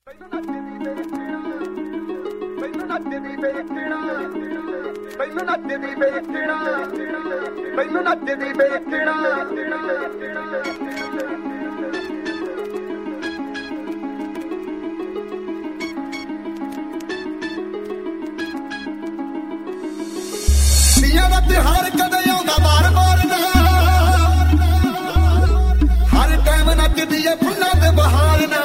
ਤਿਹਾਰ ਕਦੇ ਆਉਂਦਾ ਬਾਰ-ਬਾਰ ਨਾ ਹਰ ਟਾਈਮ ਨੱਚਦੀ ਏ ਫੁੱਲਾਂ ਦੇ ਬਹਾਰ ਨਾ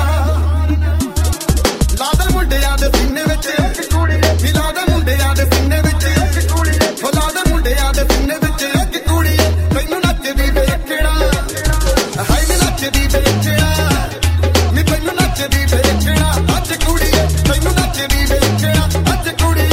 ਲਾਦੇ ਮੁੰਡਿਆਂ ਦੇ ਸੀਨੇ ਵਿੱਚ ਇੱਕ ਕੁੜੀ ਮਿਲਾ ਦੇ ਮੁੰਡਿਆਂ ਦੇ ਸੀਨੇ ਵਿੱਚ ਇੱਕ ਕੁੜੀ ਫੁੱਲਾਂ ਦੇ ਮੁੰਡਿਆਂ ਦੇ ਸੀਨੇ ਵਿੱਚ ਇੱਕ ਕੁੜੀ ਤੈਨੂੰ ਨੱਚਦੀ ਵੇਖਣਾ ਹਾਏ ਨੀ ਨੱਚਦੀ ਵੇਖਣਾ ਨੀ ਤੈਨੂੰ ਨੱਚਦੀ ਵੇਖਣਾ ਅੱਜ ਕੁੜੀ ਤੈਨੂੰ ਨੱਚਦੀ ਵੇਖਣਾ ਅੱਜ ਕੁੜੀ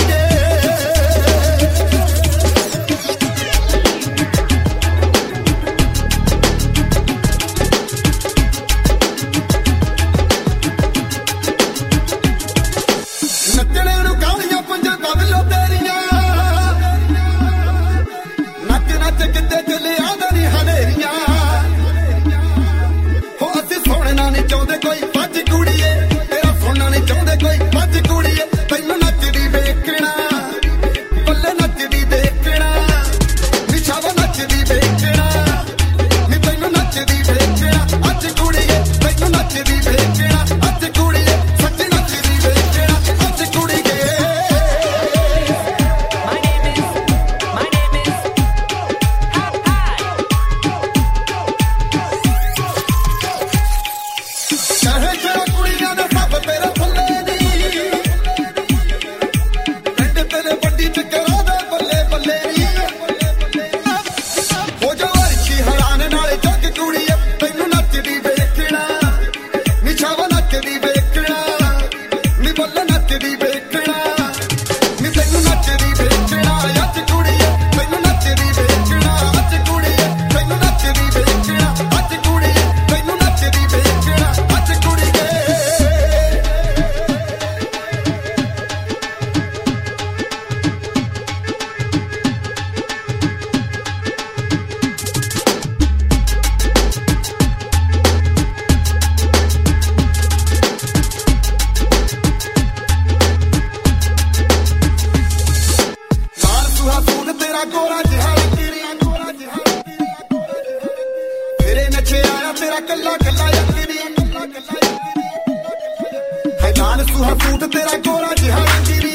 ਕੱਲਾ ਕੱਲਾ ਯਕੀਨੀ ਹੈ ਲਾਲ ਸੁਹਾ ਸੂਟ ਤੇਰਾ ਗੋਰਾ ਜਿਹਾ ਰੰਗੀਨੀ